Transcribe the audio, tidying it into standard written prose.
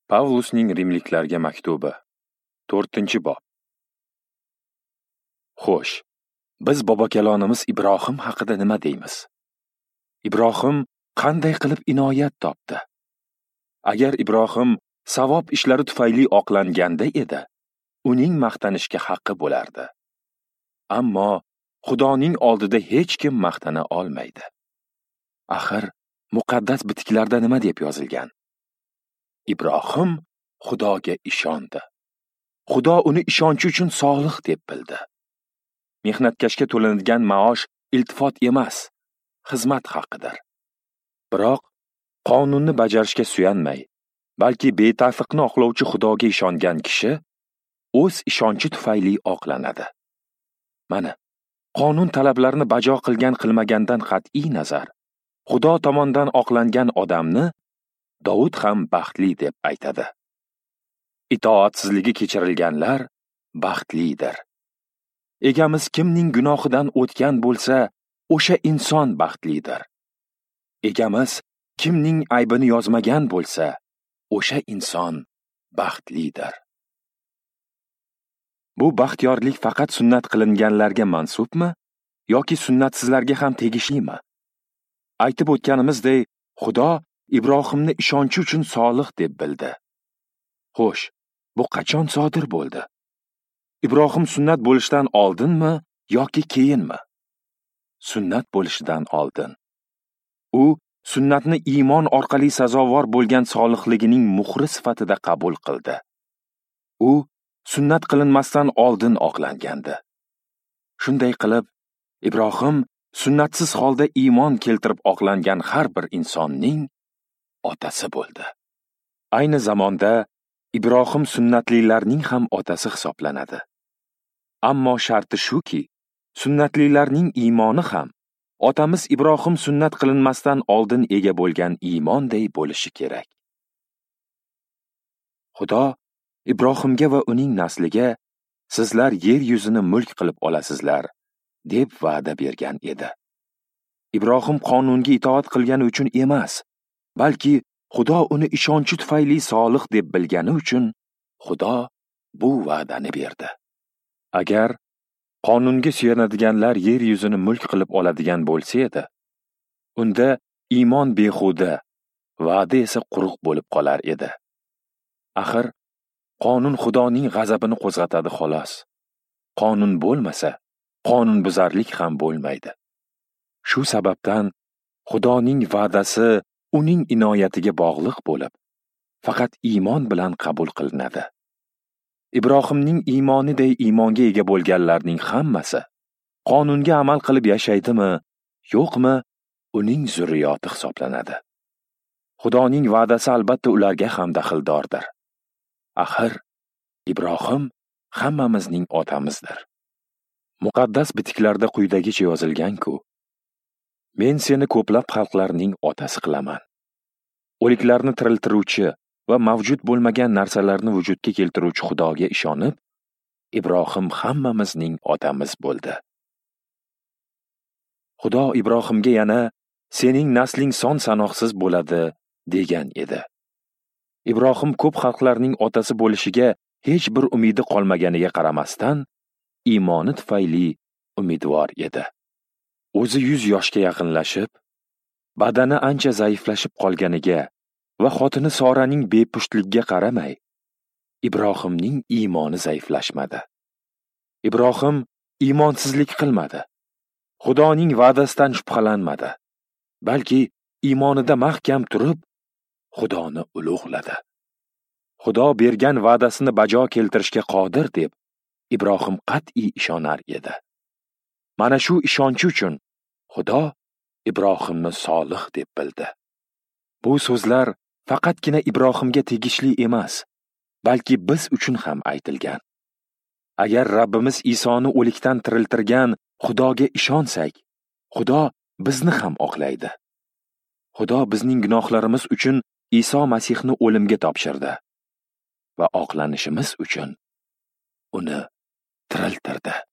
Pavlusning Rimliklarga maktubi, 4-bob. Xo'sh, biz bobokalonimiz Ibrohim haqida nima deymiz? Ibrohim qanday qilib inoyat topdi? Agar Ibrohim savob ishlari tufayli oqlanganda edi, uning maqtanishga haqqi bo'lardi. Ammo Xudoning oldida hech kim maqtana olmaydi. Axir muqaddas bitiklarda nima deb yozilgan? Ibrohim Xudoga ishondi. Xudo uni ishonchi uchun solih deb bildi. Mehnatkashga to'lanadigan maosh iltifot emas, xizmat haqqidir. Biroq qonunni bajarishga suyanmay, balki beta'fiqni oqlovchi Xudoga ishongan kishi o'z ishonchi tufayli oqlanadi. Mana, qonun talablarini bajo qilmagandan qat'iy nazar, Xudo tomonidan oqlangan odamni Davud ham baxtli deb aytadi. Itoatsizligi kechirilganlar baxtlidir. Egamiz kimning gunohidan o'tgan bo'lsa, o'sha inson baxtlidir. Egamiz kimning aybini yozmagan bo'lsa, o'sha inson baxtlidir. Bu baxtiyorlik faqat sunnat qilinganlarga mansubmi yoki sunnatsizlarga ham tegishlimi? Aytib o'tganimizdek, Xudo Ibrohimni ishonchi uchun solih deb bildi. Xo'sh, bu qachon sodir bo'ldi? Ibrohim sunnat bo'lishdan oldinmi yoki keyinmi? Sunnat bo'lishidan oldin. U sunnatni iymon orqali sazovor bo'lgan solihligining muhri sifatida qabul qildi. U sunnat qilinmasdan oldin oqlangandi. Shunday qilib, Ibrohim sunnatsiz holda iymon keltirib oqlangan har bir insonning otasi bo'ldi. Ayni zamonda Ibrohim sunnatlilarning ham otasi hisoblanadi. Ammo sharti shuki, sunnatlilarning iymoni ham otamiz Ibrohim sunnat qilinmasdan oldin ega bo'lgan iymonday bo'lishi kerak. Xudo Ibrohimga va uning nasliga sizlar yer yuzini mulk qilib olasizlar deb va'da bergan edi. Ibrohim qonunga itoat qilgani uchun emas, balki Xudo uni ishonchi tufayli solih deb bilgani uchun Xudo bu va'dani berdi. Agar qonunga suyanadiganlar yer yuzini mulk qilib oladigan bo'lsa edi, unda iymon behuda, va'da esa quruq bo'lib qolar edi. Axir qonun Xudoning g'azabini qo'zg'atadi xolos. Qonun bo'lmasa, qonunbuzarlik ham bo'lmaydi. Shu sababdan Xudoning va'dasi uning inoyatiga bog'liq bo'lib, faqat iymon bilan qabul qilinadi. Ibrohimning iymoniday iymonga ega bo'lganlarning hammasi qonunga amal qilib yashaydimi, yo'qmi, uning zurriyoti hisoblanadi. Xudoning va'dasi albatta ularga ham daxldordir. Axir Ibrohim hammamizning otamizdir. Muqaddas bitiklarda quyidagicha yozilgan-ku: Men seni ko'plab xalqlarning otasi qilaman. O'liklarni tiriltiruvchi va mavjud bo'lmagan narsalarni vujudga keltiruvchi Xudoga ishonib, Ibrohim hammamizning otamiz bo'ldi. Xudo Ibrohimga yana sening nasling son sanoqsiz bo'ladi degan edi. Ibrohim ko'p xalqlarning otasi bo'lishiga hech bir umidi qolmaganiga qaramasdan, iymoni tufayli umidvor edi. O'zi 100 yoshga yaqinlashib, badani ancha zaiflashib qolganiga va xotini Soraning bepushtligiga qaramay, Ibrohimning iymoni zaiflashmadi. Ibrohim iymonsizlik qilmadi. Xudoning va'dasidan shubhalanmadi, balki iymonida mahkam turib, Xudoni ulug'ladi. Xudo bergan va'dasini bajo keltirishga qodir deb Ibrohim qat'iy ishonar edi. Mana shu ishonchi uchun Xudo Ibrohimni solih deb bildi. Bu so'zlar faqatgina Ibrohimga tegishli emas, balki biz uchun ham aytilgan. Agar Rabbimiz Isoni o'likdan tiriltirgan Xudoga ishonsak, Xudo bizni ham oqlaydi. Xudo bizning gunohlarimiz uchun Iso Masihni o'limga topshirdi va oqlanishimiz uchun uni tiriltirdi.